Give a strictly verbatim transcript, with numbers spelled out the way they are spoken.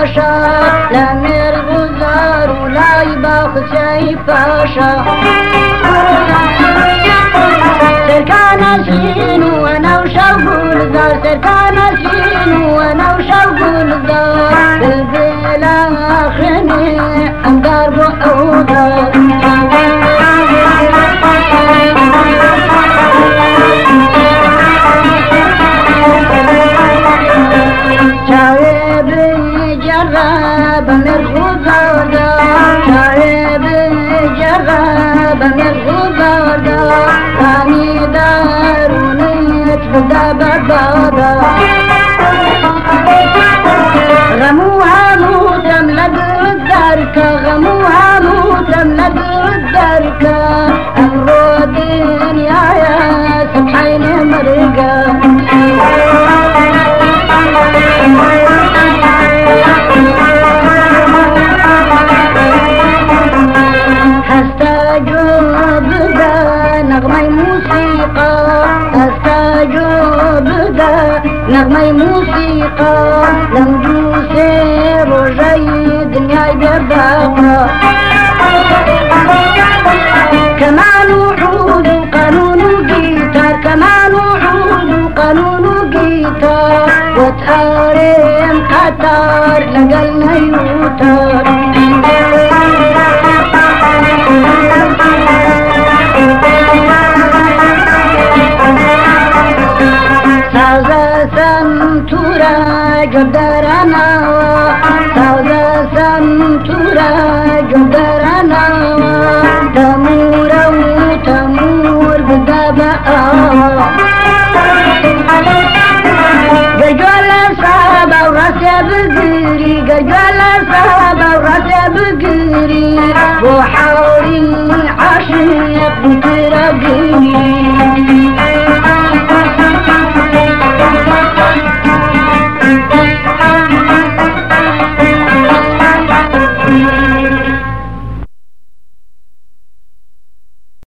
باشا لا مير غزار ولا يباخ شي فاشا سركان سين وانا وشوق الزار سركان سين وانا وشوق الزار بالبلا خني انقار بحوضة شايب جرب مرغوب وردا شايب جرب مرغوب وردا راني داروني تبدا ببادا غموها موتم لدر الدركة غموها موتم لدر الدركة أمرو دنيا يا سبحين مرقة استجوب ذا نغمي موسيقى استجوب ذا نغمي موسيقى لم جوسير وجاي دنيا بباقى كمان وحود وقانون وجيتار كمان وحود وقانون وجيتار وتقارن قطار لقلنا يوتار سازا سنتورا جدرانا سازا سنتورا جدرانا تمورا وتمور بدابا ججولا سابا وراسي بقري ججولا سابا وراسي بقري وحوري عاشق بترقني